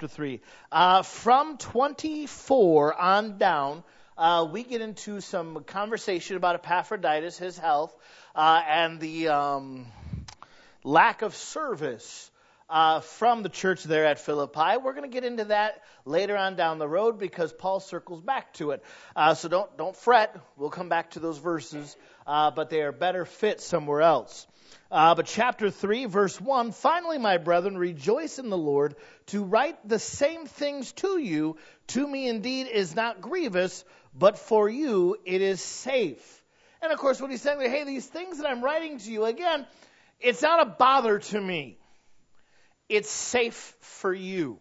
chapter 3. From 24 on down, we get into some conversation about Epaphroditus, his health, and the lack of service from the church there at Philippi. We're going to get into that later on down the road because Paul circles back to it. So don't fret. We'll come back to those verses, but they are better fit somewhere else. But chapter 3, verse 1, finally, my brethren, rejoice in the Lord. To write the same things to you, to me indeed is not grievous, but for you it is safe. And of course, what he's saying, hey, these things that I'm writing to you, again, it's not a bother to me. It's safe for you.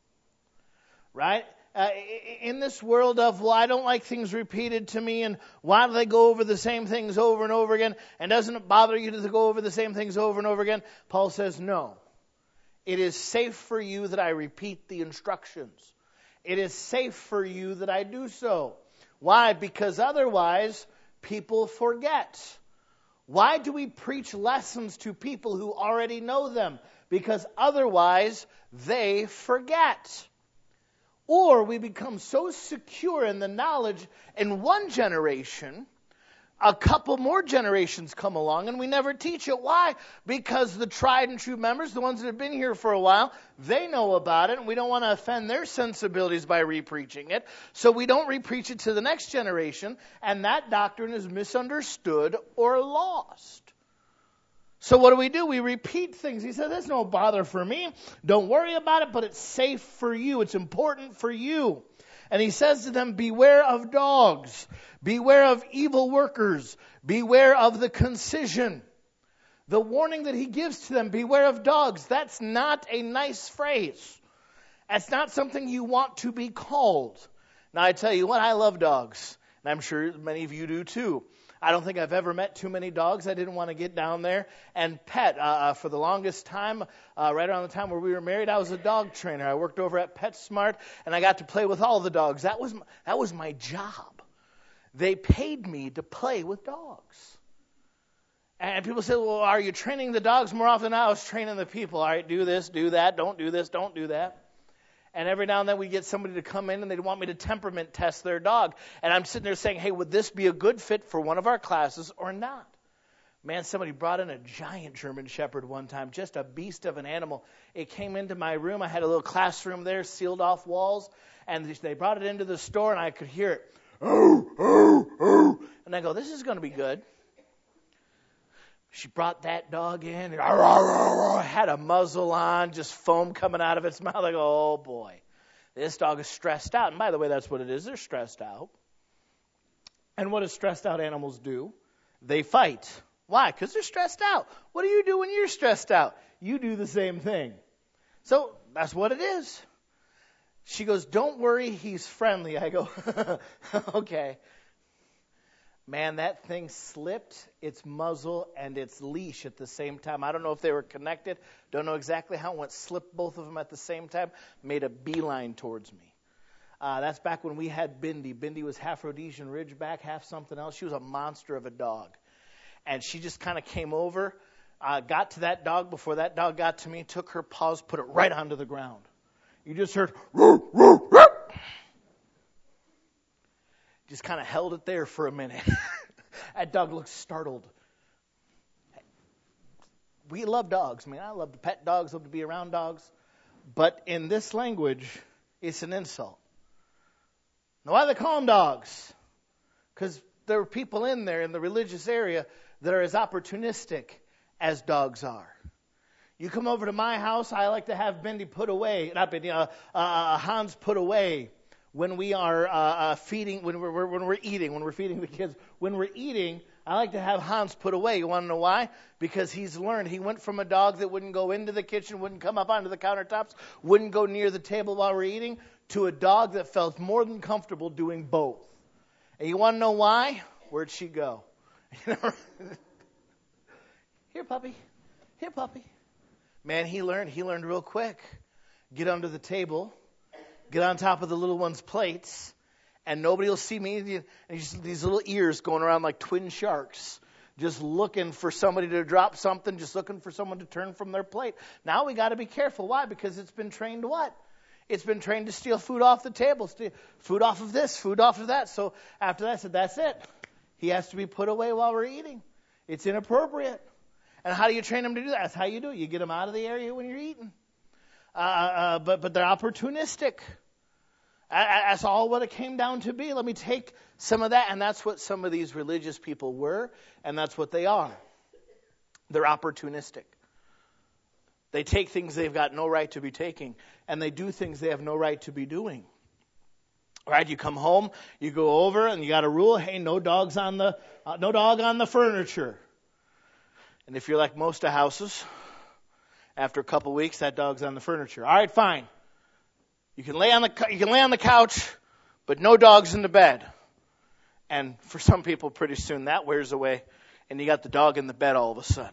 Right? In this world of, well, I don't like things repeated to me, and why do they go over the same things over and over again, and doesn't it bother you to go over the same things over and over again? Paul says, no. It is safe for you that I repeat the instructions. It is safe for you that I do so. Why? Because otherwise, people forget. Why do we preach lessons to people who already know them? Because otherwise, they forget. Or we become so secure in the knowledge in one generation, a couple more generations come along and we never teach it. Why? Because the tried and true members, the ones that have been here for a while, they know about it and we don't want to offend their sensibilities by repreaching it. So we don't repreach it to the next generation, and that doctrine is misunderstood or lost. So what do? We repeat things. He said, there's no bother for me. Don't worry about it, but it's safe for you. It's important for you. And he says to them, beware of dogs. Beware of evil workers. Beware of the concision. The warning that he gives to them, beware of dogs, that's not a nice phrase. That's not something you want to be called. Now I tell you what, I love dogs. And I'm sure many of you do too. I don't think I've ever met too many dogs I didn't want to get down there and pet. For the longest time, right around the time where we were married, I was a dog trainer. I worked over at PetSmart, and I got to play with all the dogs. That was my job. They paid me to play with dogs. And people say, well, are you training the dogs more often? I was training the people. All right, do this, do that, don't do this, don't do that. And every now and then we get somebody to come in and they want me to temperament test their dog. And I'm sitting there saying, hey, would this be a good fit for one of our classes or not? Man, somebody brought in a giant German Shepherd one time, just a beast of an animal. It came into my room. I had a little classroom there, sealed off walls. And they brought it into the store and I could hear it. Oh, oh, oh. And I go, this is going to be good. She brought that dog in, and had a muzzle on, just foam coming out of its mouth. I go, oh boy, this dog is stressed out. And by the way, that's what it is. They're stressed out. And what do stressed out animals do? They fight. Why? Because they're stressed out. What do you do when you're stressed out? You do the same thing. So that's what it is. She goes, don't worry, he's friendly. I go, okay. Man, that thing slipped its muzzle and its leash at the same time. I don't know if they were connected. Don't know exactly how it went. Slipped both of them at the same time. Made a beeline towards me. That's back when we had Bindi. Bindi was half Rhodesian Ridgeback, half something else. She was a monster of a dog. And she just kind of came over, got to that dog before that dog got to me, took her paws, put it right onto the ground. You just heard, roo, roo, roo. Just kind of held it there for a minute. That dog looked startled. We love dogs. I mean, I love to pet dogs, love to be around dogs. But in this language, it's an insult. Now, why do they call them dogs? Because there are people in there in the religious area that are as opportunistic as dogs are. You come over to my house, I like to have Bindi put away, not Bindi, Hans put away. When we are feeding, when we're eating, when we're feeding the kids, when we're eating, I like to have Hans put away. You want to know why? Because he's learned. He went from a dog that wouldn't go into the kitchen, wouldn't come up onto the countertops, wouldn't go near the table while we're eating, to a dog that felt more than comfortable doing both. And you want to know why? Where'd she go? Here, puppy. Here, puppy. Man, he learned real quick. Get under the table. Get on top of the little one's plates, and nobody will see me. And just these little ears going around like twin sharks, just looking for somebody to drop something, just looking for someone to turn from their plate. Now we got to be careful. Why? Because it's been trained what? It's been trained to steal food off the table, steal food off of this, food off of that. So after that, I said, that's it. He has to be put away while we're eating. It's inappropriate. And how do you train them to do that? That's how you do it. You get them out of the area when you're eating. But they're opportunistic. That's all what it came down to be. Let me take some of that. And that's what some of these religious people were, and that's what they are. They're opportunistic. They take things they've got no right to be taking, and they do things they have no right to be doing. Right? You come home, you go over, and you got a rule: hey, no dog on the furniture. And if you're like most of houses, after a couple weeks, that dog's on the furniture. All right, fine. You can lay on the couch, but no dogs in the bed. And for some people, pretty soon that wears away, and you got the dog in the bed all of a sudden.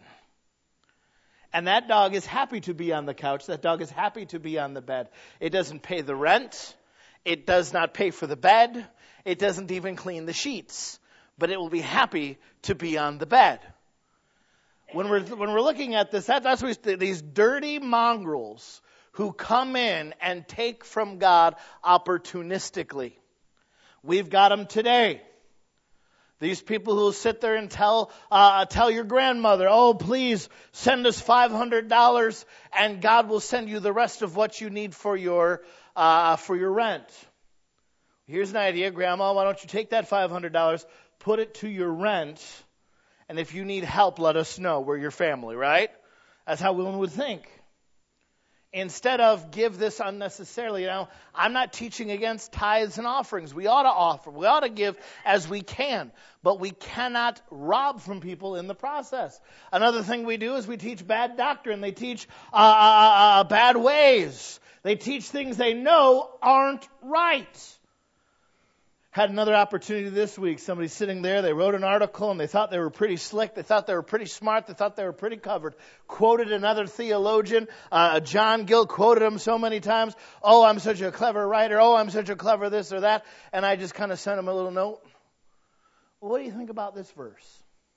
And that dog is happy to be on the couch. That dog is happy to be on the bed. It doesn't pay the rent. It does not pay for the bed. It doesn't even clean the sheets. But it will be happy to be on the bed. When we're looking at this, that's what these dirty mongrels who come in and take from God opportunistically. We've got them today. These people who will sit there and tell your grandmother, oh, please send us $500 and God will send you the rest of what you need for your rent. Here's an idea, Grandma, why don't you take that $500, put it to your rent, and if you need help, let us know. We're your family, right? That's how one would think. Instead of give this unnecessarily, I'm not teaching against tithes and offerings. We ought to offer. We ought to give as we can. But we cannot rob from people in the process. Another thing we do is we teach bad doctrine. They teach bad ways. They teach things they know aren't right. Had another opportunity this week. Somebody sitting there, they wrote an article and they thought they were pretty slick. They thought they were pretty smart. They thought they were pretty covered. Quoted another theologian, John Gill, quoted him so many times. Oh, I'm such a clever writer. Oh, I'm such a clever this or that. And I just kind of sent him a little note. Well, what do you think about this verse?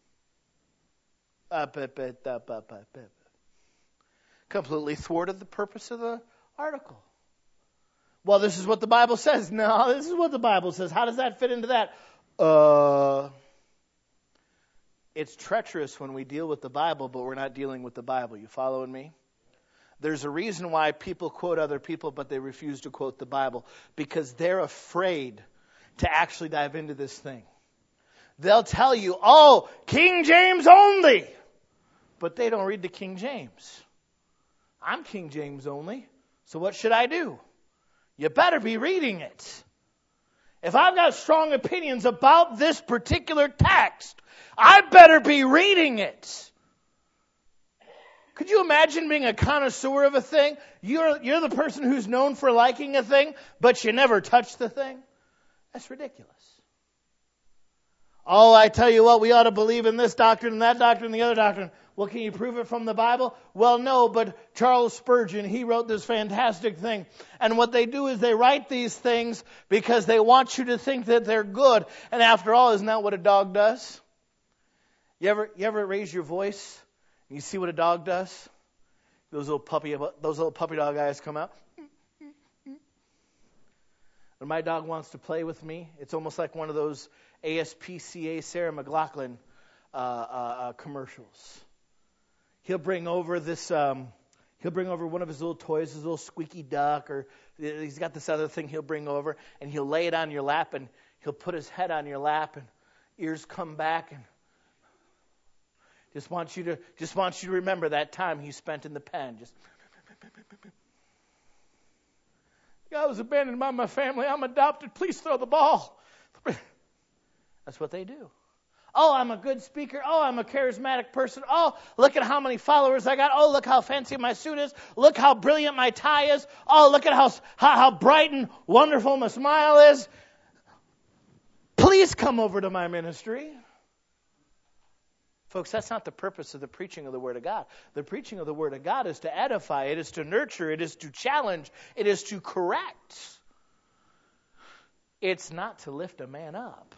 Completely thwarted the purpose of the article. Well, this is what the Bible says. No, this is what the Bible says. How does that fit into that? It's treacherous when we deal with the Bible, but we're not dealing with the Bible. You following me? There's a reason why people quote other people, but they refuse to quote the Bible. Because they're afraid to actually dive into this thing. They'll tell you, oh, King James only. But they don't read the King James. I'm King James only. So what should I do? You better be reading it. If I've got strong opinions about this particular text, I better be reading it. Could you imagine being a connoisseur of a thing? You're the person who's known for liking a thing, but you never touch the thing? That's ridiculous. Oh, I tell you what, we ought to believe in this doctrine and that doctrine and the other doctrine. Well, can you prove it from the Bible? Well, no, but Charles Spurgeon, he wrote this fantastic thing. And what they do is they write these things because they want you to think that they're good. And after all, isn't that what a dog does? You ever raise your voice and you see what a dog does? Those little puppy dog eyes come out. When my dog wants to play with me, it's almost like one of those ASPCA Sarah McLachlan commercials. He'll bring over one of his little toys, his little squeaky duck, or he's got this other thing he'll bring over, and he'll lay it on your lap, and he'll put his head on your lap, and ears come back, and just wants you to remember that time he spent in the pen. I was abandoned by my family. I'm adopted. Please throw the ball. That's what they do. Oh, I'm a good speaker. Oh, I'm a charismatic person. Oh, look at how many followers I got. Oh, look how fancy my suit is. Look how brilliant my tie is. Oh, look at how bright and wonderful my smile is. Please come over to my ministry. Folks, that's not the purpose of the preaching of the Word of God. The preaching of the Word of God is to edify. It is to nurture. It is to challenge. It is to correct. It's not to lift a man up.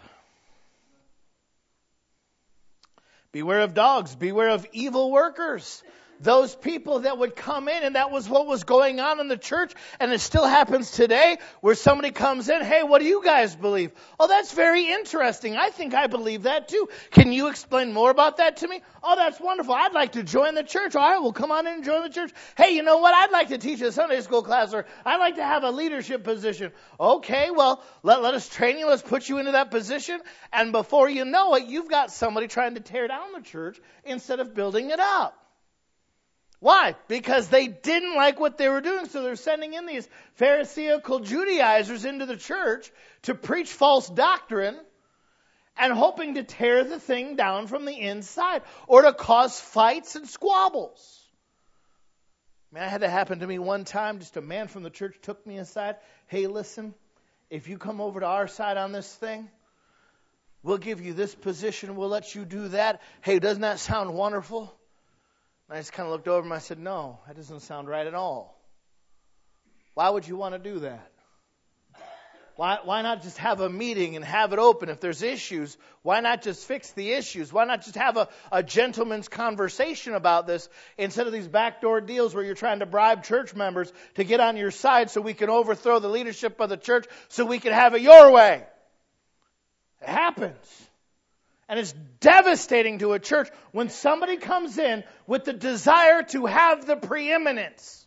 Beware of dogs. Beware of evil workers. those people that would come in, and that was what was going on in the church, and it still happens today, where somebody comes in, hey, what do you guys believe? Oh, that's very interesting. I think I believe that too. Can you explain more about that to me? Oh, that's wonderful. I'd like to join the church. All right, well, come on in and join the church. Hey, you know what? I'd like to teach a Sunday school class, or I'd like to have a leadership position. Okay, well, let us train you. Let's put you into that position. And before you know it, you've got somebody trying to tear down the church instead of building it up. Why? Because they didn't like what they were doing, so they're sending in these Pharisaical Judaizers into the church to preach false doctrine and hoping to tear the thing down from the inside or to cause fights and squabbles. Man, I had that happen to me one time. Just a man from the church took me aside. Hey, listen, if you come over to our side on this thing, we'll give you this position. We'll let you do that. Hey, doesn't that sound wonderful? And I just kind of looked over and I said, no, that doesn't sound right at all. Why would you want to do that? Why not just have a meeting and have it open? If there's issues, why not just fix the issues? Why not just have a gentleman's conversation about this instead of these backdoor deals where you're trying to bribe church members to get on your side so we can overthrow the leadership of the church so we can have it your way? It happens. And it's devastating to a church when somebody comes in with the desire to have the preeminence.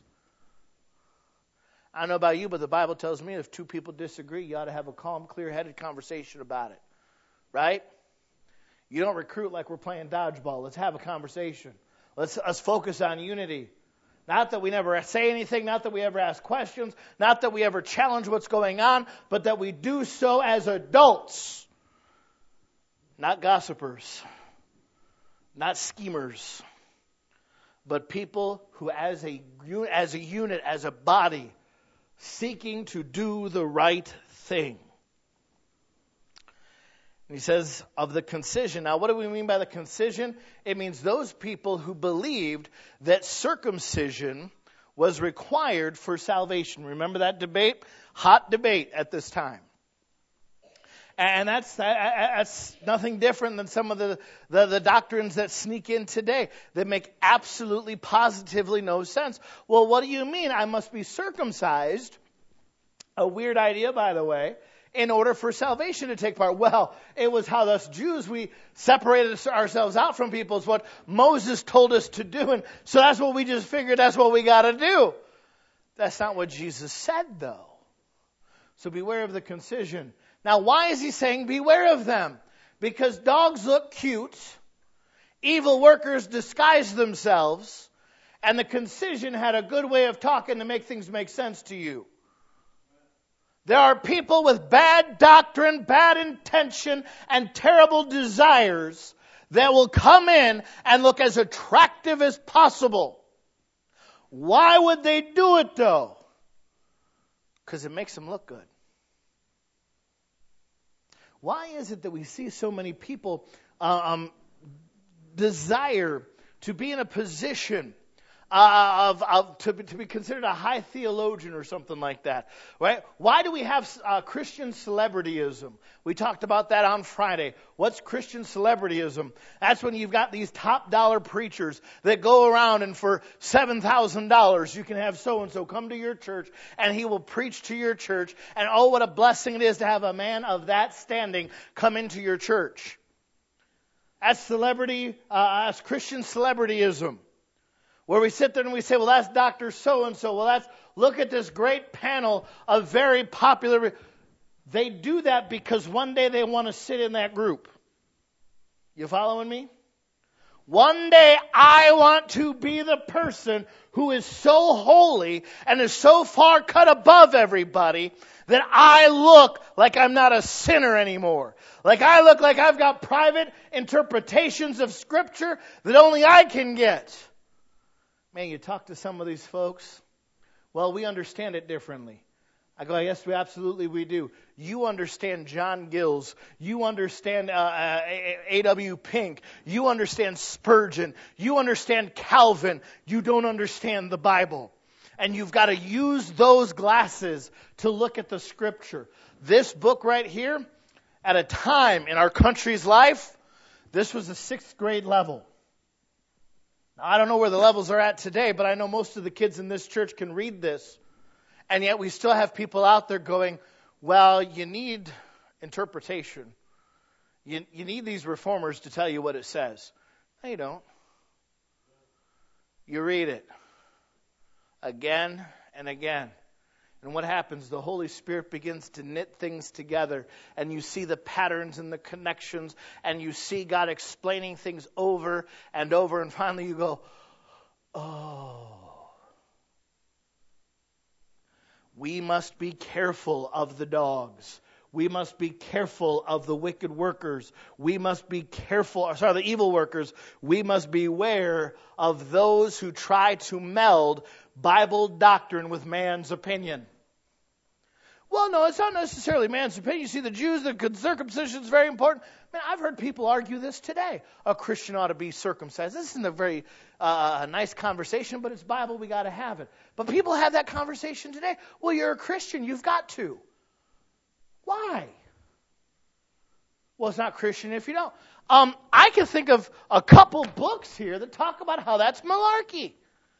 I don't know about you, but the Bible tells me if two people disagree, you ought to have a calm, clear-headed conversation about it. Right? You don't recruit like we're playing dodgeball. Let's have a conversation. Let's focus on unity. Not that we never say anything, not that we ever ask questions, not that we ever challenge what's going on, but that we do so as adults. Not gossipers, not schemers, but people who as a unit, as a body, seeking to do the right thing. And he says of the concision. Now, what do we mean by the concision? It means those people who believed that circumcision was required for salvation. Remember that debate? Hot debate at this time. And that's nothing different than some of the doctrines that sneak in today that make absolutely, positively no sense. Well, what do you mean? I must be circumcised, a weird idea, by the way, in order for salvation to take part. Well, it was how us Jews, we separated ourselves out from people. It's what Moses told us to do. And so that's what we just figured that's what we got to do. That's not what Jesus said, though. So beware of the concision. Now, why is he saying beware of them? Because dogs look cute, evil workers disguise themselves, and the concision had a good way of talking to make things make sense to you. There are people with bad doctrine, bad intention, and terrible desires that will come in and look as attractive as possible. Why would they do it, though? Because it makes them look good. Why is it that we see so many people desire to be in a position to be considered a high theologian or something like that? Right? Why do we have Christian celebrityism? We talked about that on Friday. What's Christian celebrityism? That's when you've got these top dollar preachers that go around and for $7,000 you can have so-and-so come to your church and he will preach to your church. And oh, what a blessing it is to have a man of that standing come into your church. That's that's Christian celebrityism. Where we sit there and we say, well, that's Dr. So-and-so. Well, look at this great panel of very popular. They do that because one day they want to sit in that group. You following me? One day I want to be the person who is so holy and is so far cut above everybody that I look like I'm not a sinner anymore. Like I look like I've got private interpretations of Scripture that only I can get. Man, you talk to some of these folks, well, we understand it differently. I go, yes, we do. You understand John Gills. You understand A.W. Pink. You understand Spurgeon. You understand Calvin. You don't understand the Bible. And you've got to use those glasses to look at the Scripture. This book right here, at a time in our country's life, this was a 6th grade level. Now, I don't know where the levels are at today, but I know most of the kids in this church can read this. And yet we still have people out there going, well, you need interpretation. You need these reformers to tell you what it says. No, you don't. You read it again and again. And what happens? The Holy Spirit begins to knit things together, and you see the patterns and the connections, and you see God explaining things over and over, and finally you go, oh. We must be careful of the dogs. We must be careful of the wicked workers. We must be careful, the evil workers. We must beware of those who try to meld Bible doctrine with man's opinion. Well, no, it's not necessarily man's opinion. You see, the Jews, the circumcision is very important. Man, I've heard people argue this today. A Christian ought to be circumcised. This isn't a very nice conversation, but it's Bible. We got to have it. But people have that conversation today. Well, you're a Christian. You've got to. Why? Well, it's not Christian if you don't. I can think of a couple books here that talk about how that's malarkey.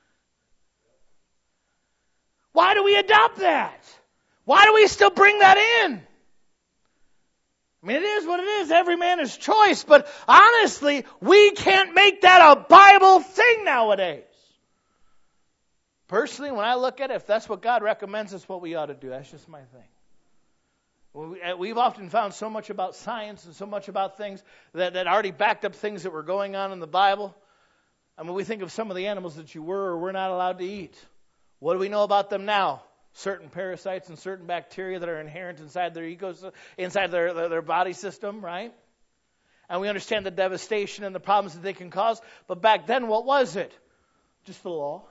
Why do we adopt that? Why do we still bring that in? I mean, it is what it is. Every man his choice. But honestly, we can't make that a Bible thing nowadays. Personally, when I look at it, if that's what God recommends, it's what we ought to do. That's just my thing. We've often found so much about science and so much about things that already backed up things that were going on in the Bible. I mean, we think of some of the animals that you were or were not allowed to eat. What do we know about them now? Certain parasites and certain bacteria that are inherent inside their inside their body system, right? And we understand the devastation and the problems that they can cause. But back then, what was it? Just the law.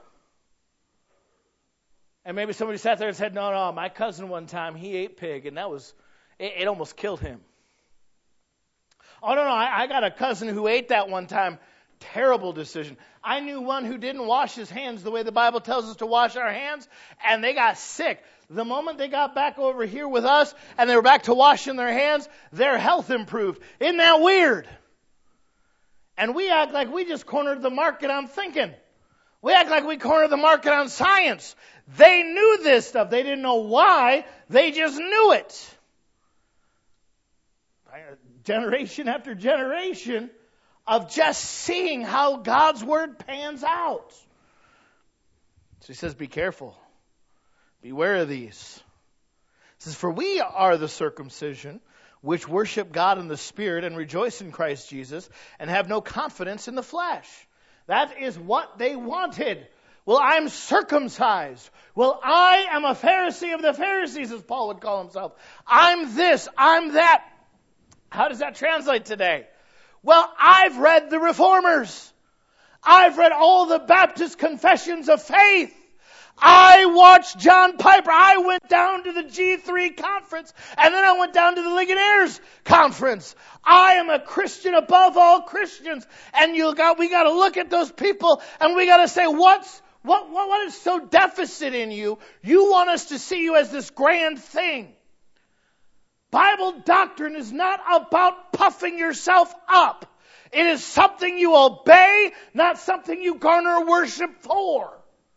And maybe somebody sat there and said, no, my cousin one time, he ate pig, and it almost killed him. Oh, no, I got a cousin who ate that one time. Terrible decision. I knew one who didn't wash his hands the way the Bible tells us to wash our hands, and they got sick. The moment they got back over here with us, and they were back to washing their hands, their health improved. Isn't that weird? And we act like we just cornered the market on thinking. We act like we cornered the market on science. They knew this stuff. They didn't know why. They just knew it. Generation after generation of just seeing how God's Word pans out. So he says, be careful. Beware of these. He says, for we are the circumcision, which worship God in the Spirit and rejoice in Christ Jesus, and have no confidence in the flesh. That is what they wanted. Well, I'm circumcised. Well, I am a Pharisee of the Pharisees, as Paul would call himself. I'm this, I'm that. How does that translate today? Well, I've read the Reformers. I've read all the Baptist confessions of faith. I watched John Piper. I went down to the G3 conference, and then I went down to the Ligoniers conference. I am a Christian above all Christians. And we got to look at those people, and we got to say, what is so deficit in you? You want us to see you as this grand thing. Bible doctrine is not about puffing yourself up. It is something you obey, not something you garner worship for.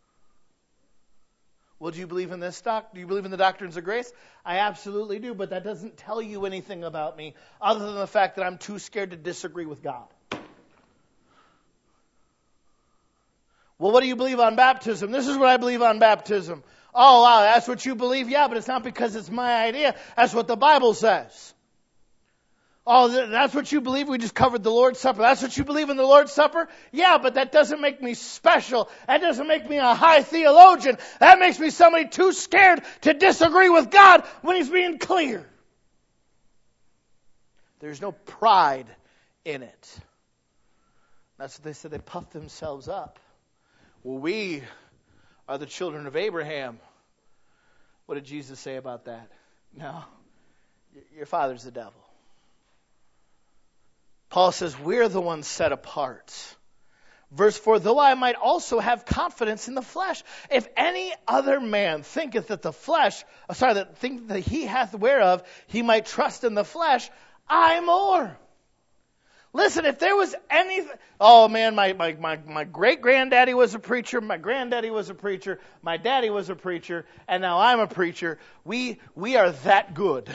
Well, do you believe in this Do you believe in the doctrines of grace? I absolutely do, but that doesn't tell you anything about me other than the fact that I'm too scared to disagree with God. Well, what do you believe on baptism? This is what I believe on baptism. Oh, wow, that's what you believe? Yeah, but it's not because it's my idea. That's what the Bible says. Oh, that's what you believe? We just covered the Lord's Supper. That's what you believe in the Lord's Supper? Yeah, but that doesn't make me special. That doesn't make me a high theologian. That makes me somebody too scared to disagree with God when He's being clear. There's no pride in it. That's what they said. They puffed themselves up. Well, we are the children of Abraham. What did Jesus say about that? No, your father's the devil. Paul says, we're the ones set apart. Verse 4, though I might also have confidence in the flesh. If any other man thinketh that he hath whereof he might trust in the flesh, I more. Listen, if there was anything, oh man, my great-granddaddy was a preacher, my granddaddy was a preacher, my daddy was a preacher, and now I'm a preacher. We are that good.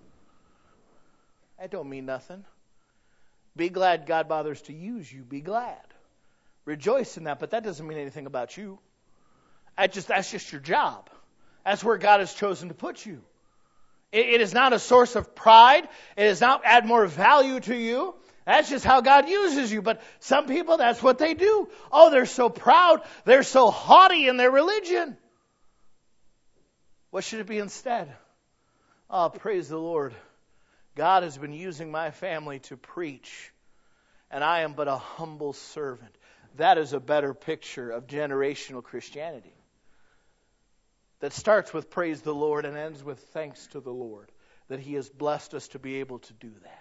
That don't mean nothing. Be glad God bothers to use you. Be glad. Rejoice in that, but that doesn't mean anything about you. That's just your job. That's where God has chosen to put you. It is not a source of pride. It does not add more value to you. That's just how God uses you. But some people, that's what they do. Oh, they're so proud. They're so haughty in their religion. What should it be instead? Oh, praise the Lord. God has been using my family to preach, and I am but a humble servant. That is a better picture of generational Christianity. That starts with praise the Lord and ends with thanks to the Lord, that He has blessed us to be able to do that.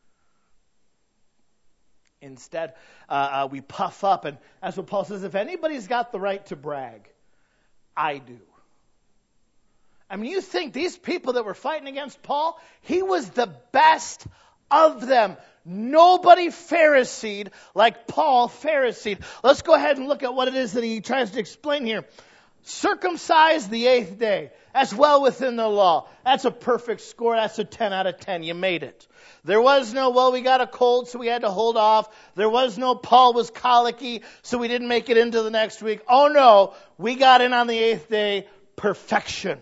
Instead, we puff up, and that's what Paul says, if anybody's got the right to brag, I do. I mean, you think these people that were fighting against Paul, he was the best of them. Nobody Pharisee like Paul Pharisee. Let's go ahead and look at what it is that he tries to explain here. Circumcised the 8th day. That's well within the law. That's a perfect score. That's a 10 out of 10. You made it. There was no, well, we got a cold, so we had to hold off. There was no, Paul was colicky, so we didn't make it into the next week. Oh no, we got in on the 8th day. Perfection.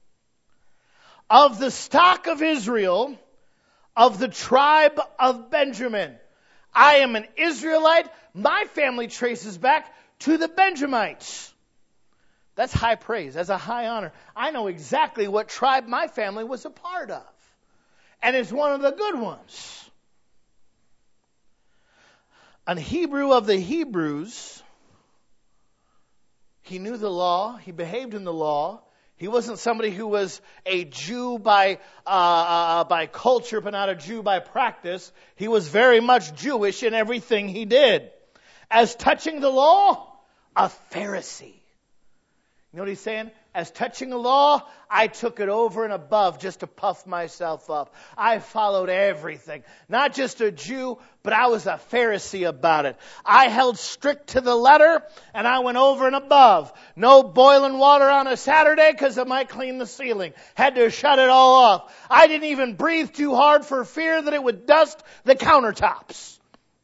Of the stock of Israel, of the tribe of Benjamin. I am an Israelite. My family traces back to the Benjamites. That's high praise. That's a high honor. I know exactly what tribe my family was a part of. And it's one of the good ones. An Hebrew of the Hebrews. He knew the law. He behaved in the law. He wasn't somebody who was a Jew by culture, but not a Jew by practice. He was very much Jewish in everything he did. As touching the law, a Pharisee. You know what he's saying? As touching the law, I took it over and above just to puff myself up. I followed everything. Not just a Jew, but I was a Pharisee about it. I held strict to the letter, and I went over and above. No boiling water on a Saturday because it might clean the ceiling. Had to shut it all off. I didn't even breathe too hard for fear that it would dust the countertops.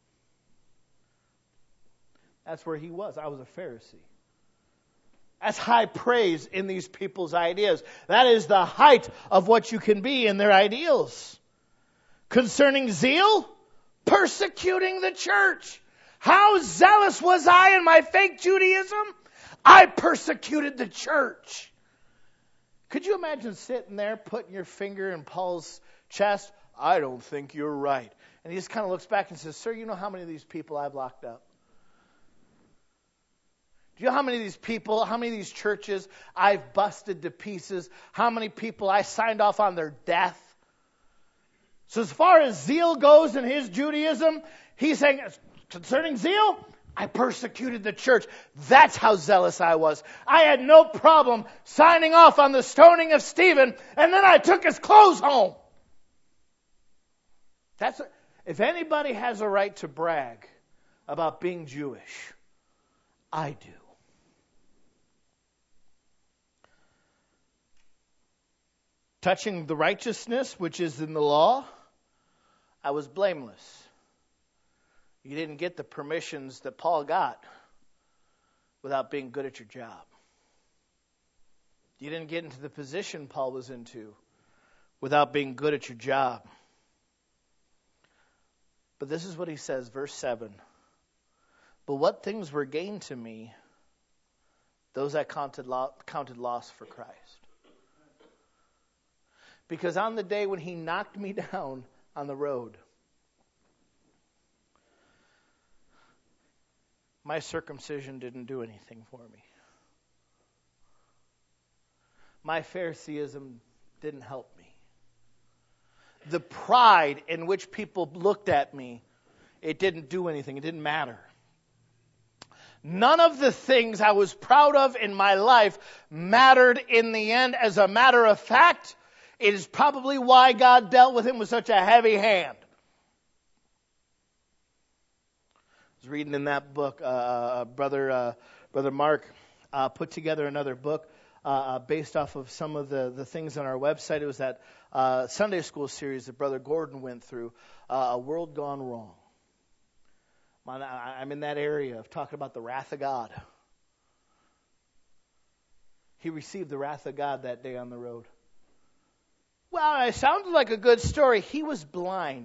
That's where he was. I was a Pharisee. That's high praise in these people's ideas. That is the height of what you can be in their ideals. Concerning zeal, persecuting the church. How zealous was I in my fake Judaism? I persecuted the church. Could you imagine sitting there, putting your finger in Paul's chest? I don't think you're right. And he just kind of looks back and says, sir, you know how many of these people I've locked up? Do you know how many of these people, how many of these churches I've busted to pieces? How many people I signed off on their death? So as far as zeal goes in his Judaism, he's saying, concerning zeal, I persecuted the church. That's how zealous I was. I had no problem signing off on the stoning of Stephen, and then I took his clothes home. If anybody has a right to brag about being Jewish, I do. Touching the righteousness which is in the law, I was blameless. You didn't get the permissions that Paul got without being good at your job. You didn't get into the position Paul was into without being good at your job. But this is what he says, verse 7. But what things were gained to me, those I counted loss for Christ. Because on the day when he knocked me down on the road, my circumcision didn't do anything for me. My Phariseeism didn't help me. The pride in which people looked at me, it didn't do anything. It didn't matter. None of the things I was proud of in my life mattered in the end. As a matter of fact, it is probably why God dealt with him with such a heavy hand. was reading in that book, Brother Mark put together another book based off of some of the things on our website. It was that Sunday school series that Brother Gordon went through, A World Gone Wrong. I'm in that area of talking about the wrath of God. He received the wrath of God that day on the road. Well, it sounded like a good story. He was blind.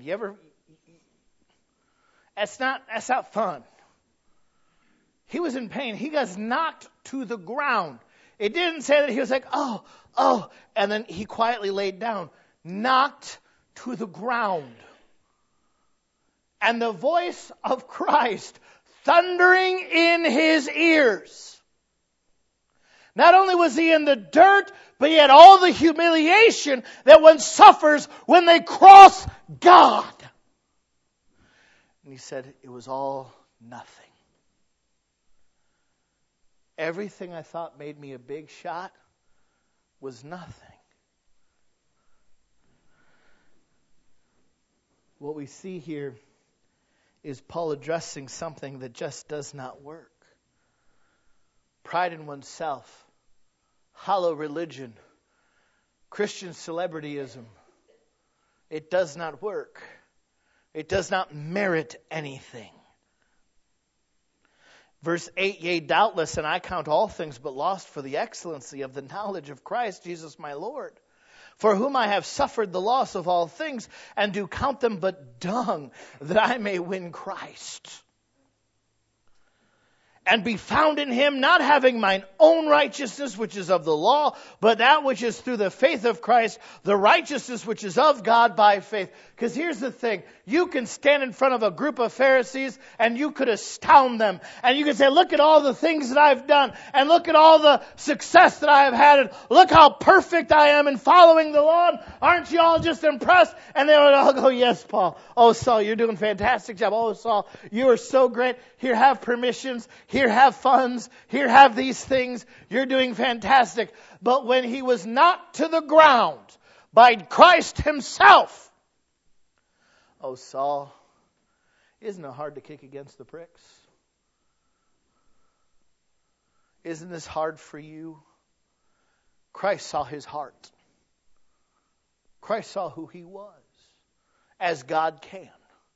That's not fun. He was in pain. He got knocked to the ground. It didn't say that he was like, oh, and then he quietly laid down. Knocked to the ground. And the voice of Christ thundering in his ears. Not only was he in the dirt, but he had all the humiliation that one suffers when they cross God. And he said, it was all nothing. Everything I thought made me a big shot was nothing. What we see here is Paul addressing something that just does not work. Pride in oneself, hollow religion, Christian celebrityism. It does not work. It does not merit anything. Verse 8, yea, doubtless, and I count all things but lost for the excellency of the knowledge of Christ Jesus my Lord, for whom I have suffered the loss of all things, and do count them but dung, that I may win Christ, and be found in him, not having mine own righteousness, which is of the law, but that which is through the faith of Christ, the righteousness which is of God by faith. Because here's the thing. You can stand in front of a group of Pharisees and you could astound them. And you can say, look at all the things that I've done. And look at all the success that I have had. And look how perfect I am in following the law. Aren't you all just impressed? And they would all go, yes, Paul. Oh, Saul, you're doing a fantastic job. Oh, Saul, you are so great. Here, have permissions. Here, have funds. Here, have these things. You're doing fantastic. But when he was knocked to the ground by Christ himself, oh, Saul, isn't it hard to kick against the pricks? Isn't this hard for you? Christ saw his heart. Christ saw who he was, as God can.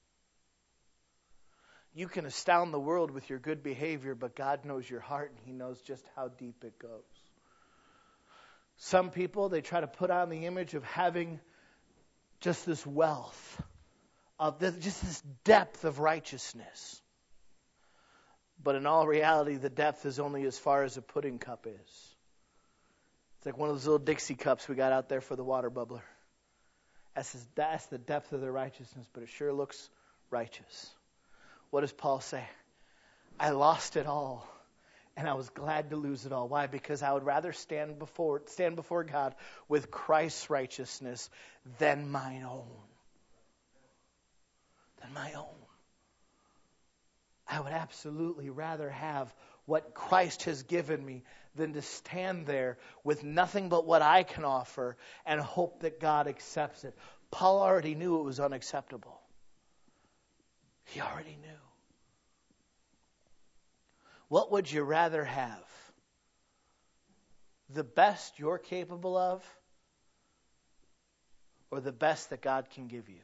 You can astound the world with your good behavior, but God knows your heart and he knows just how deep it goes. Some people, they try to put on the image of having just this wealth, of just this depth of righteousness. But in all reality, the depth is only as far as a pudding cup is. It's like one of those little Dixie cups we got out there for the water bubbler. That's the depth of their righteousness, but it sure looks righteous. What does Paul say? I lost it all, and I was glad to lose it all. Why? Because I would rather stand before God with Christ's righteousness than mine own. Than my own. I would absolutely rather have what Christ has given me than to stand there with nothing but what I can offer and hope that God accepts it. Paul already knew it was unacceptable. He already knew. What would you rather have? The best you're capable of, or the best that God can give you?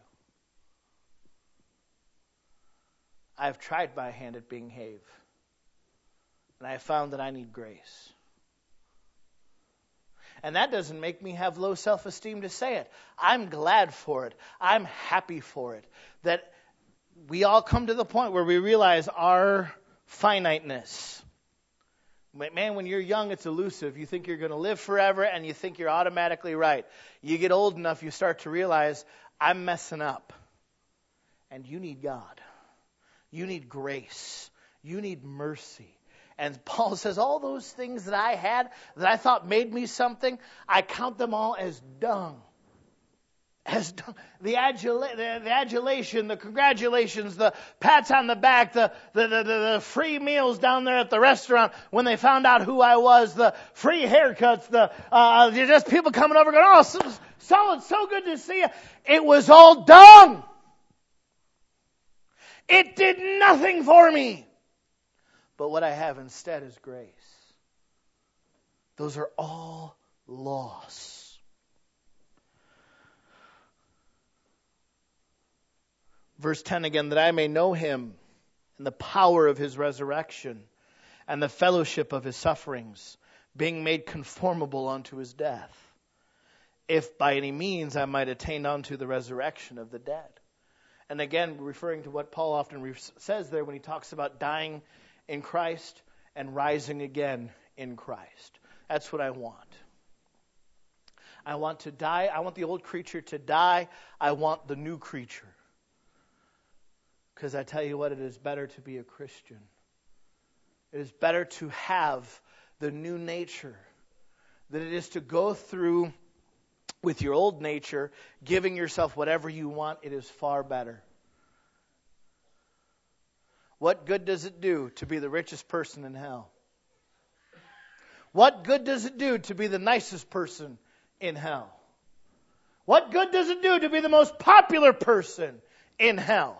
I've tried my hand at being Have, and I have found that I need grace. And that doesn't make me have low self-esteem to say it. I'm glad for it. I'm happy for it. That we all come to the point where we realize our finiteness. Man, when you're young, it's elusive. You think you're going to live forever, and you think you're automatically right. You get old enough, you start to realize, I'm messing up. And you need God. You need grace. You need mercy. And Paul says, all those things that I had, that I thought made me something, I count them all as dung. As dung. The adulation, the congratulations, the pats on the back, the free meals down there at the restaurant when they found out who I was, the free haircuts, just people coming over going, oh, Saul, it's so good to see you. It was all dung. It did nothing for me. But what I have instead is grace. Those are all loss. Verse 10 again, that I may know him and the power of his resurrection and the fellowship of his sufferings, being made conformable unto his death, if by any means I might attain unto the resurrection of the dead. And again, referring to what Paul often says there when he talks about dying in Christ and rising again in Christ. That's what I want. I want to die. I want the old creature to die. I want the new creature. Because I tell you what, it is better to be a Christian. It is better to have the new nature than it is to go through with your old nature, giving yourself whatever you want. It is far better. What good does it do to be the richest person in hell? What good does it do to be the nicest person in hell? What good does it do to be the most popular person in hell?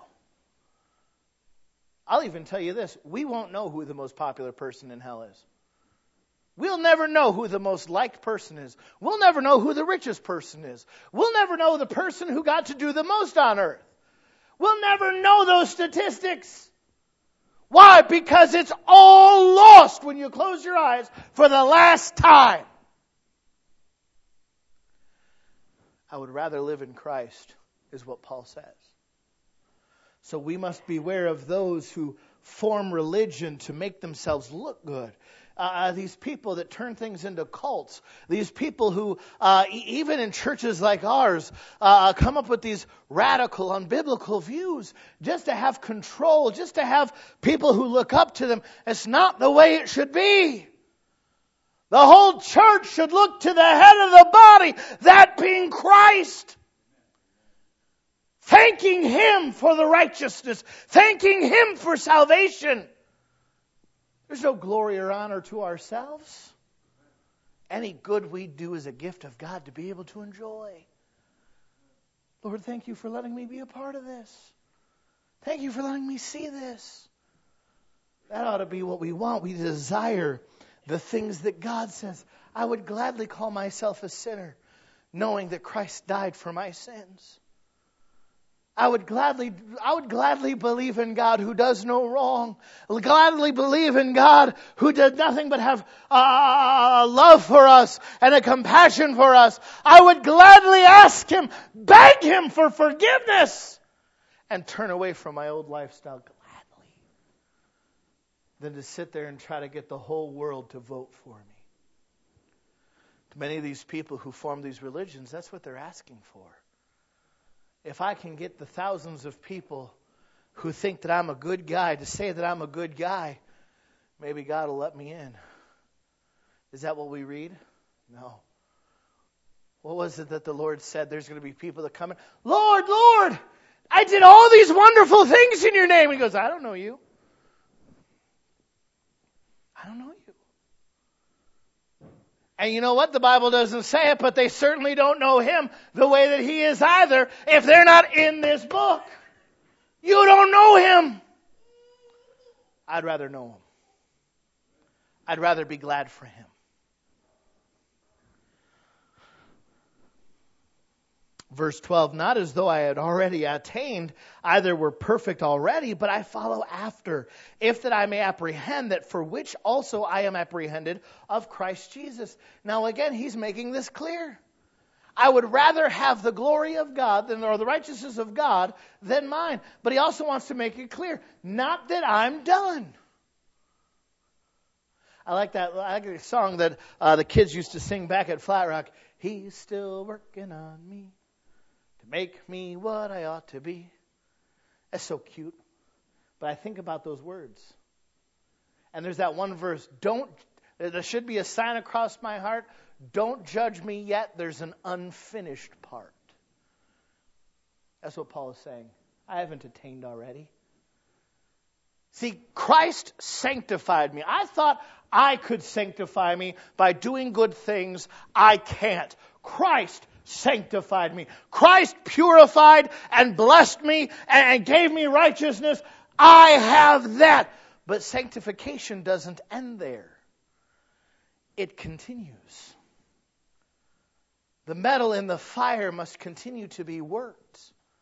I'll even tell you this. We won't know who the most popular person in hell is. We'll never know who the most liked person is. We'll never know who the richest person is. We'll never know the person who got to do the most on earth. We'll never know those statistics. Why? Because it's all lost when you close your eyes for the last time. I would rather live in Christ, is what Paul says. So we must beware of those who form religion to make themselves look good. These people that turn things into cults. These people who, even in churches like ours, come up with these radical, unbiblical views just to have control, just to have people who look up to them. It's not the way it should be. The whole church should look to the head of the body, that being Christ. Thanking Him for the righteousness. Thanking Him for salvation. There's no glory or honor to ourselves. Any good we do is a gift of God to be able to enjoy. Lord, thank you for letting me be a part of this. Thank you for letting me see this. That ought to be what we want. We desire the things that God says. I would gladly call myself a sinner, knowing that Christ died for my sins. I would gladly believe in God who does no wrong. I would gladly believe in God who did nothing but have a love for us and a compassion for us. I would gladly ask Him, beg Him for forgiveness, and turn away from my old lifestyle gladly, than to sit there and try to get the whole world to vote for me. Many of these people who form these religions, that's what they're asking for. If I can get the thousands of people who think that I'm a good guy to say that I'm a good guy, maybe God will let me in. Is that what we read? No. What was it that the Lord said? There's going to be people that come in. Lord, Lord, I did all these wonderful things in your name. He goes, I don't know you. I don't know you. And you know what? The Bible doesn't say it, but they certainly don't know Him the way that He is either if they're not in this book. You don't know Him. I'd rather know Him. I'd rather be glad for Him. Verse 12, not as though I had already attained, either were perfect already, but I follow after, if that I may apprehend that for which also I am apprehended of Christ Jesus. Now again, he's making this clear. I would rather have the glory of God or the righteousness of God than mine. But he also wants to make it clear, not that I'm done. I like the song that the kids used to sing back at Flat Rock. He's still working on me. Make me what I ought to be. That's so cute. But I think about those words. And there's that one verse, there should be a sign across my heart, don't judge me yet, there's an unfinished part. That's what Paul is saying. I haven't attained already. See, Christ sanctified me. I thought I could sanctify me by doing good things. I can't. Christ sanctified me. Christ purified and blessed me and gave me righteousness. I have that. But sanctification doesn't end there. It continues. The metal in the fire must continue to be worked.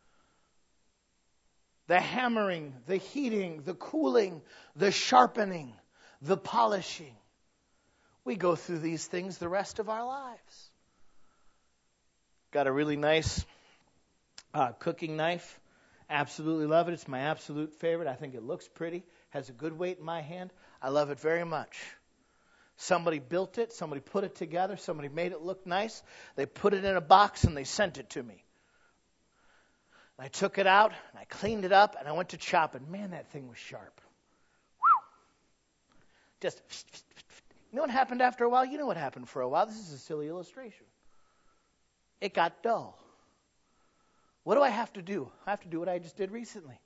The hammering, the heating, the cooling, the sharpening, the polishing. We go through these things the rest of our lives. Got a really nice cooking knife. Absolutely love it. It's my absolute favorite. I think it looks pretty. Has a good weight in my hand. I love it very much. Somebody built it. Somebody put it together. Somebody made it look nice. They put it in a box and they sent it to me. I took it out and I cleaned it up and I went to chop it. Man, that thing was sharp. Just, you know what happened after a while? You know what happened for a while. This is a silly illustration. It got dull. What do I have to do? I have to do what I just did recently.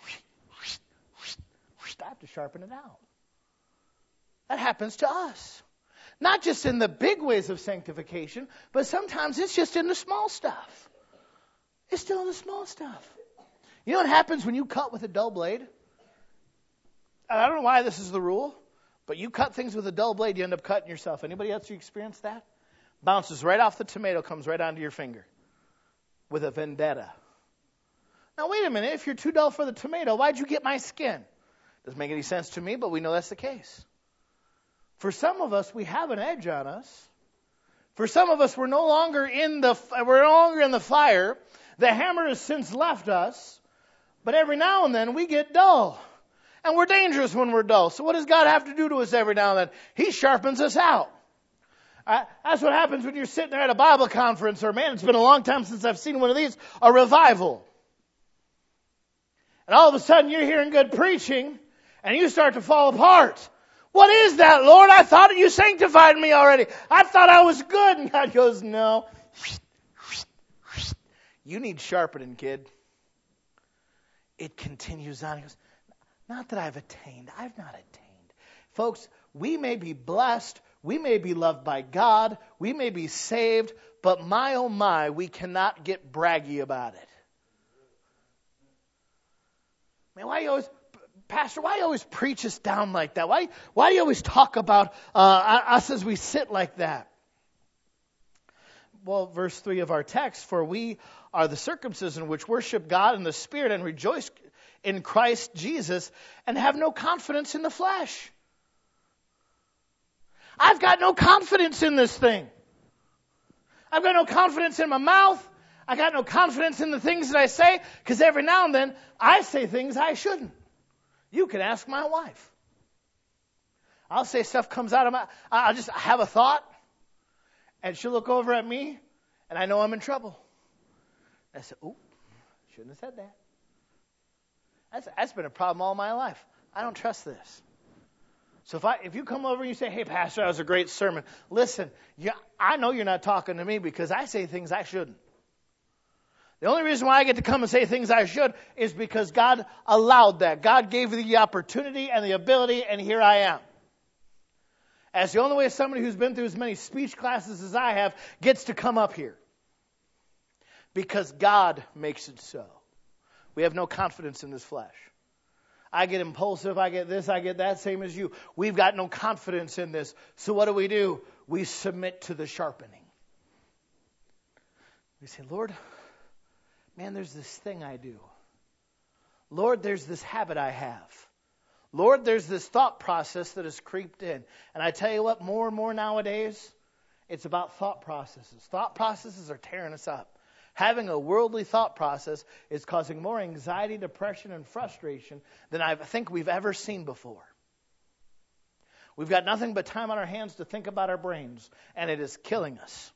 I have to sharpen it out. That happens to us. Not just in the big ways of sanctification, but sometimes it's just in the small stuff. It's still in the small stuff. You know what happens when you cut with a dull blade? I don't know why this is the rule, but you cut things with a dull blade, you end up cutting yourself. Anybody else experience that? Bounces right off the tomato, comes right onto your finger with a vendetta. Now, wait a minute. If you're too dull for the tomato, why'd you get my skin? Doesn't make any sense to me, but we know that's the case. For some of us, we have an edge on us. For some of us, we're no longer in the fire. The hammer has since left us. But every now and then, we get dull. And we're dangerous when we're dull. So what does God have to do to us every now and then? He sharpens us out. That's what happens when you're sitting there at a Bible conference, or man, it's been a long time since I've seen one of these, a revival. And all of a sudden you're hearing good preaching, and you start to fall apart. What is that, Lord? I thought you sanctified me already. I thought I was good. And God goes, no. You need sharpening, kid. It continues on. He goes, not that I've attained. I've not attained. Folks, we may be blessed. We may be loved by God. We may be saved. But my, oh my, we cannot get braggy about it. Man, Pastor, why do you always preach us down like that? Why do you always talk about us as we sit like that? Well, verse 3 of our text, for we are the circumcision which worship God in the Spirit and rejoice in Christ Jesus and have no confidence in the flesh. I've got no confidence in this thing. I've got no confidence in my mouth. I got no confidence in the things that I say, because every now and then I say things I shouldn't. You can ask my wife. I'll say stuff comes out of I'll just have a thought, and she'll look over at me, and I know I'm in trouble. I said, "Oh, shouldn't have said that." That's been a problem all my life. I don't trust this. So if you come over and you say, "Hey, Pastor, that was a great sermon," listen, I know you're not talking to me because I say things I shouldn't. The only reason why I get to come and say things I should is because God allowed that. God gave me the opportunity and the ability, and here I am. That's the only way somebody who's been through as many speech classes as I have gets to come up here. Because God makes it so. We have no confidence in this flesh. I get impulsive, I get this, I get that, same as you. We've got no confidence in this. So what do? We submit to the sharpening. We say, Lord, man, there's this thing I do. Lord, there's this habit I have. Lord, there's this thought process that has creeped in. And I tell you what, more and more nowadays, it's about thought processes. Thought processes are tearing us up. Having a worldly thought process is causing more anxiety, depression, and frustration than I think we've ever seen before. We've got nothing but time on our hands to think about our brains, and it is killing us.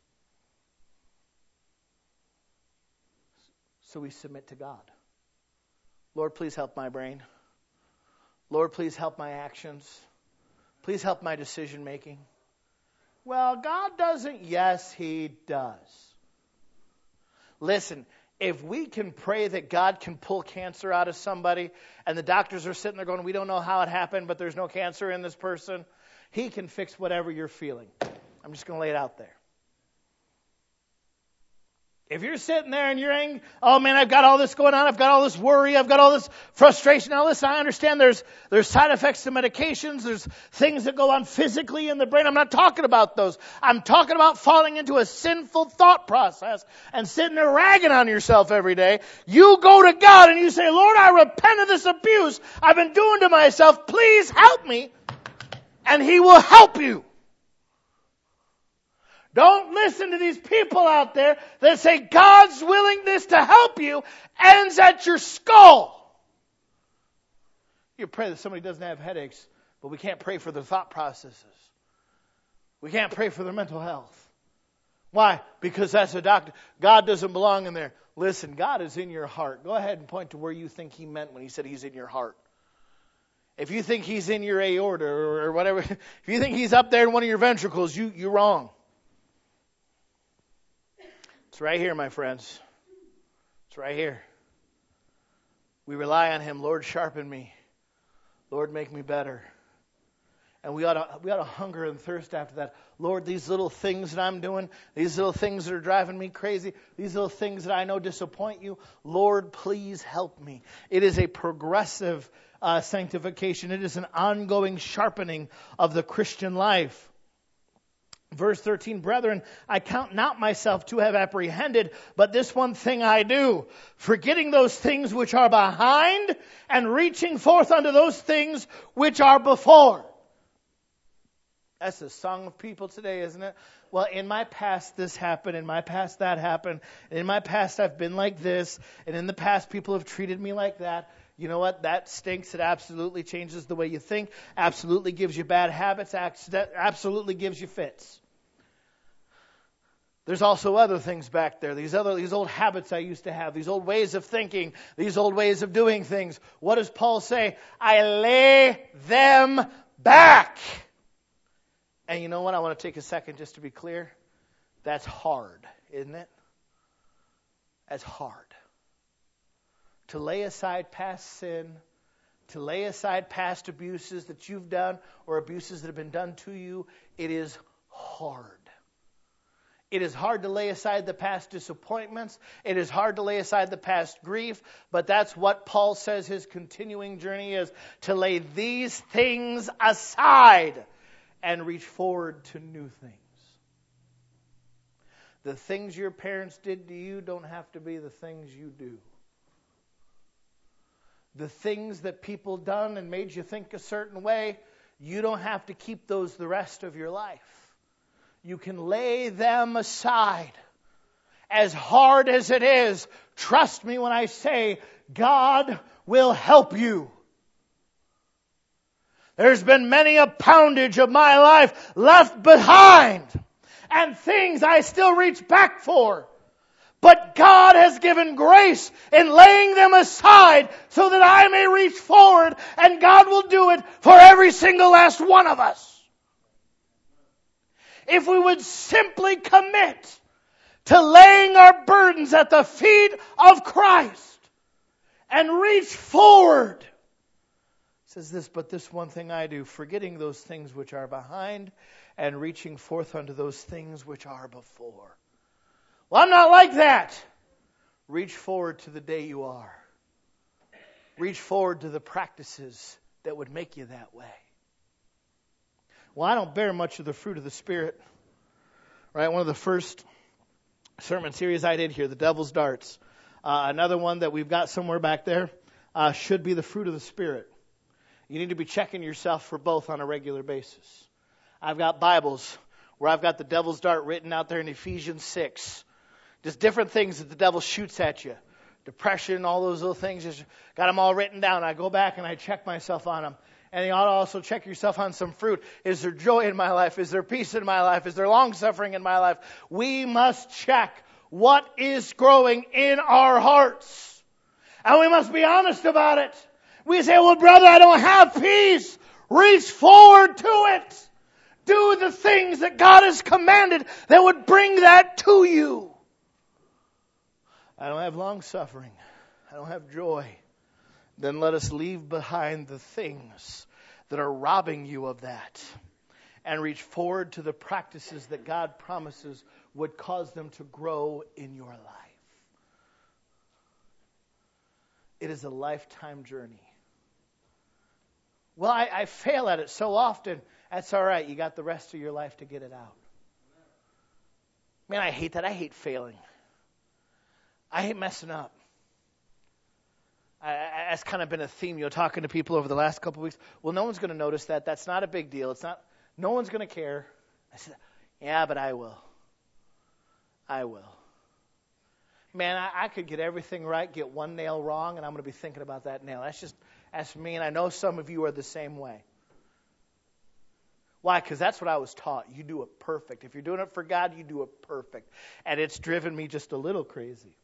So we submit to God. Lord, please help my brain. Lord, please help my actions. Please help my decision making. Well, God doesn't. Yes, He does. Listen, if we can pray that God can pull cancer out of somebody, and the doctors are sitting there going, we don't know how it happened, but there's no cancer in this person, He can fix whatever you're feeling. I'm just going to lay it out there. If you're sitting there and you're angry, oh man, I've got all this going on, I've got all this worry, I've got all this frustration. Now listen, I understand there's side effects to medications, there's things that go on physically in the brain. I'm not talking about those. I'm talking about falling into a sinful thought process and sitting there ragging on yourself every day. You go to God and you say, Lord, I repent of this abuse I've been doing to myself. Please help me. And He will help you. Don't listen to these people out there that say God's willingness to help you ends at your skull. You pray that somebody doesn't have headaches, but we can't pray for their thought processes. We can't pray for their mental health. Why? Because that's a doctor. God doesn't belong in there. Listen, God is in your heart. Go ahead and point to where you think He meant when He said He's in your heart. If you think He's in your aorta or whatever, if you think He's up there in one of your ventricles, you're wrong. It's right here, my friends. It's right here. We rely on Him. Lord, sharpen me. Lord, make me better. And we ought to hunger and thirst after that. Lord, these little things that I'm doing, these little things that are driving me crazy, these little things that I know disappoint you, Lord, please help me. It is a progressive sanctification. It is an ongoing sharpening of the Christian life. Verse 13, brethren, I count not myself to have apprehended, but this one thing I do, forgetting those things which are behind and reaching forth unto those things which are before. That's the song of people today, isn't it? Well, in my past this happened, in my past that happened, and in my past I've been like this, and in the past people have treated me like that. You know what? That stinks. It absolutely changes the way you think, absolutely gives you bad habits, absolutely gives you fits. There's also other things back there. These old habits I used to have, these old ways of thinking, these old ways of doing things. What does Paul say? I lay them back. And you know what? I want to take a second just to be clear. That's hard, isn't it? That's hard. To lay aside past sin, to lay aside past abuses that you've done or abuses that have been done to you, it is hard. It is hard to lay aside the past disappointments. It is hard to lay aside the past grief. But that's what Paul says his continuing journey is, to lay these things aside and reach forward to new things. The things your parents did to you don't have to be the things you do. The things that people done and made you think a certain way, you don't have to keep those the rest of your life. You can lay them aside. As hard as it is, trust me when I say God will help you. There's been many a poundage of my life left behind and things I still reach back for. But God has given grace in laying them aside so that I may reach forward, and God will do it for every single last one of us. If we would simply commit to laying our burdens at the feet of Christ and reach forward. It says this, but this one thing I do, forgetting those things which are behind and reaching forth unto those things which are before. Well, I'm not like that. Reach forward to the day you are. Reach forward to the practices that would make you that way. Well, I don't bear much of the fruit of the Spirit. Right? One of the first sermon series I did here, The Devil's Darts. Another one that we've got somewhere back there should be the fruit of the Spirit. You need to be checking yourself for both on a regular basis. I've got Bibles where I've got the devil's dart written out there in Ephesians 6. Just different things that the devil shoots at you. Depression, all those little things. Just got them all written down. I go back and I check myself on them. And you ought to also check yourself on some fruit. Is there joy in my life? Is there peace in my life? Is there long-suffering in my life? We must check what is growing in our hearts. And we must be honest about it. We say, well, brother, I don't have peace. Reach forward to it. Do the things that God has commanded that would bring that to you. I don't have long-suffering. I don't have joy. Then let us leave behind the things that are robbing you of that and reach forward to the practices that God promises would cause them to grow in your life. It is a lifetime journey. Well, I fail at it so often. That's all right. You got the rest of your life to get it out. Man, I hate that. I hate failing. I hate messing up. That's kind of been a theme, talking to people over the last couple of weeks. Well, no one's going to notice that. That's not a big deal. No one's going to care. I said, yeah, but I will. I will. Man, I could get everything right, get one nail wrong, and I'm going to be thinking about that nail. That's me, and I know some of you are the same way. Why? Because that's what I was taught. You do it perfect. If you're doing it for God, you do it perfect. And it's driven me just a little crazy.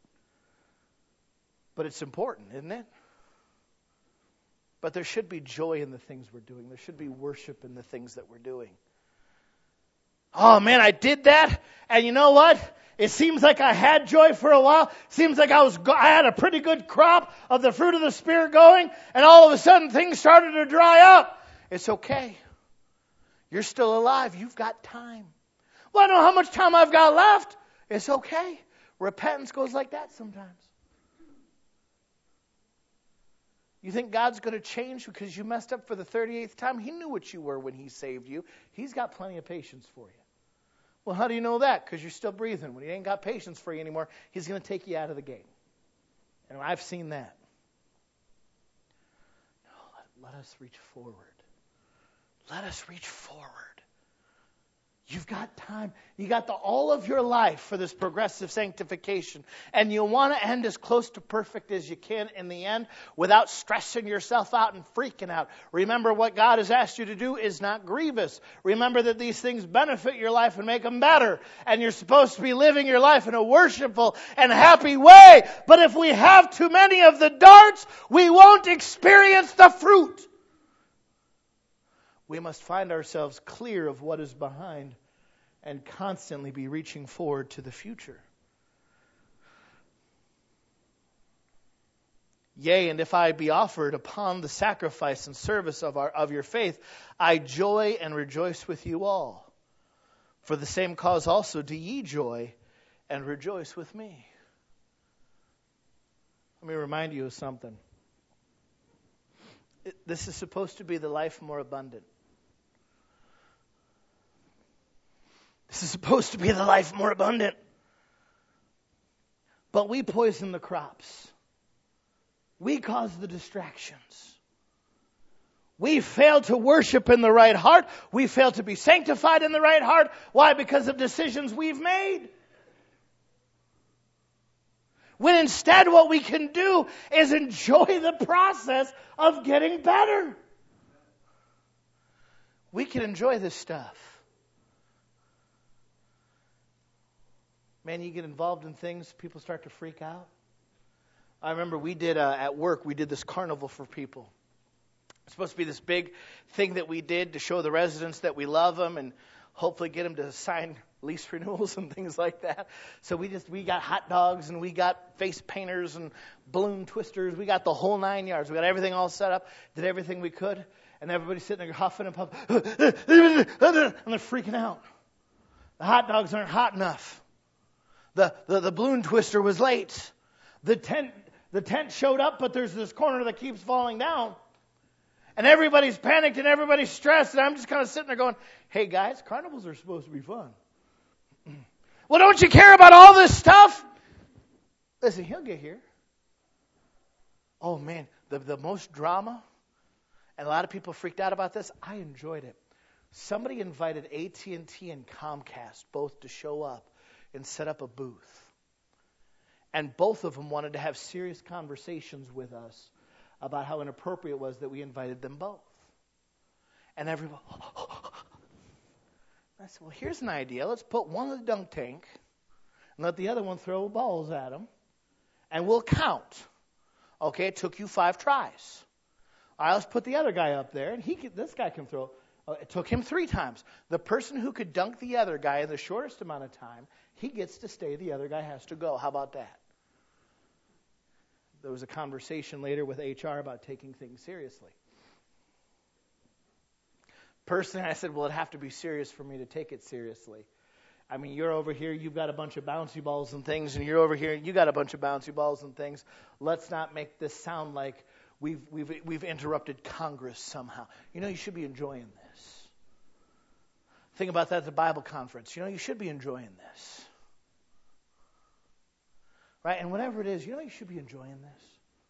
But it's important, isn't it? But there should be joy in the things we're doing. There should be worship in the things that we're doing. Oh man, I did that, and you know what? It seems like I had joy for a while. Seems like I had a pretty good crop of the fruit of the Spirit going, and all of a sudden things started to dry up. It's okay. You're still alive. You've got time. Well, I don't know how much time I've got left. It's okay. Repentance goes like that sometimes. You think God's going to change because you messed up for the 38th time? He knew what you were when He saved you. He's got plenty of patience for you. Well, how do you know that? Because you're still breathing. When He ain't got patience for you anymore, He's going to take you out of the game. And I've seen that. No, let us reach forward. Let us reach forward. You've got time. You got all of your life for this progressive sanctification. And you want to end as close to perfect as you can in the end without stressing yourself out and freaking out. Remember, what God has asked you to do is not grievous. Remember that these things benefit your life and make them better. And you're supposed to be living your life in a worshipful and happy way. But if we have too many of the darts, we won't experience the fruit. We must find ourselves clear of what is behind and constantly be reaching forward to the future. Yea, and if I be offered upon the sacrifice and service of your faith, I joy and rejoice with you all. For the same cause also do ye joy and rejoice with me. Let me remind you of something. This is supposed to be the life more abundant. This is supposed to be the life more abundant. But we poison the crops. We cause the distractions. We fail to worship in the right heart. We fail to be sanctified in the right heart. Why? Because of decisions we've made. When instead what we can do is enjoy the process of getting better. We can enjoy this stuff. Man, you get involved in things, people start to freak out. I remember we did, at work, we did this carnival for people. It's supposed to be this big thing that we did to show the residents that we love them and hopefully get them to sign lease renewals and things like that. So we got hot dogs and we got face painters and balloon twisters. We got the whole 9 yards. We got everything all set up, did everything we could. And everybody's sitting there huffing and puffing. And they're freaking out. The hot dogs aren't hot enough. The balloon twister was late. The tent showed up, but there's this corner that keeps falling down. And everybody's panicked and everybody's stressed. And I'm just kind of sitting there going, hey guys, carnivals are supposed to be fun. Well, don't you care about all this stuff? Listen, he'll get here. Oh man, the most drama, and a lot of people freaked out about this. I enjoyed it. Somebody invited AT&T and Comcast both to show up and set up a booth. And both of them wanted to have serious conversations with us about how inappropriate it was that we invited them both. And everyone, I said, well, here's an idea. Let's put one in the dunk tank and let the other one throw balls at them, and we'll count. Okay, it took you 5 tries. All right, let's put the other guy up there, and this guy can throw. It took him 3 times. The person who could dunk the other guy in the shortest amount of time, he gets to stay. The other guy has to go. How about that? There was a conversation later with HR about taking things seriously. Personally, I said, well, it'd have to be serious for me to take it seriously. I mean, you're over here, you've got a bunch of bouncy balls and things, and you're over here, you got a bunch of bouncy balls and things. Let's not make this sound like we've interrupted Congress somehow. You should be enjoying this. Think about that at the Bible conference. You should be enjoying this. Right? And whatever it is, you should be enjoying this.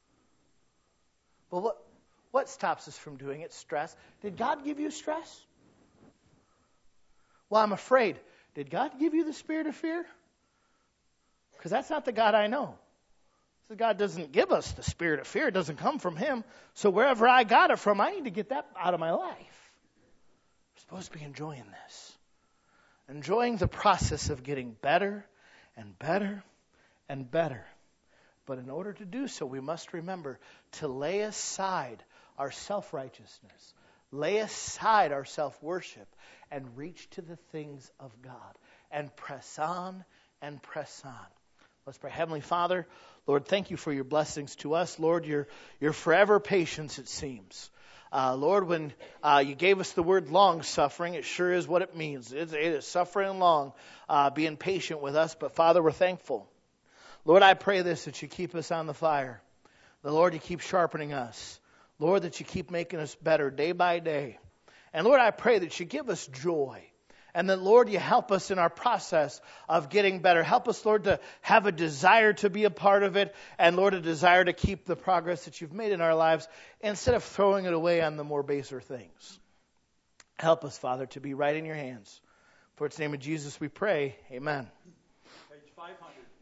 Well, what stops us from doing it? Stress. Did God give you stress? Well, I'm afraid. Did God give you the spirit of fear? Because that's not the God I know. So God doesn't give us the spirit of fear. It doesn't come from Him. So wherever I got it from, I need to get that out of my life. We're supposed to be enjoying this. Enjoying the process of getting better and better and better. But in order to do so, we must remember to lay aside our self-righteousness, lay aside our self-worship, and reach to the things of God, and press on and press on. Let's pray. Heavenly Father, Lord, thank you for your blessings to us. Lord, your forever patience, it seems. Lord, when you gave us the word long-suffering, it sure is what it means. It is suffering long, being patient with us. But Father, we're thankful. Lord, I pray this, that you keep us on the fire. The Lord, you keep sharpening us. Lord, that you keep making us better day by day. And Lord, I pray that you give us joy. And that, Lord, you help us in our process of getting better. Help us, Lord, to have a desire to be a part of it. And, Lord, a desire to keep the progress that you've made in our lives instead of throwing it away on the more baser things. Help us, Father, to be right in your hands. For it's in the name of Jesus we pray. Amen. Page 500.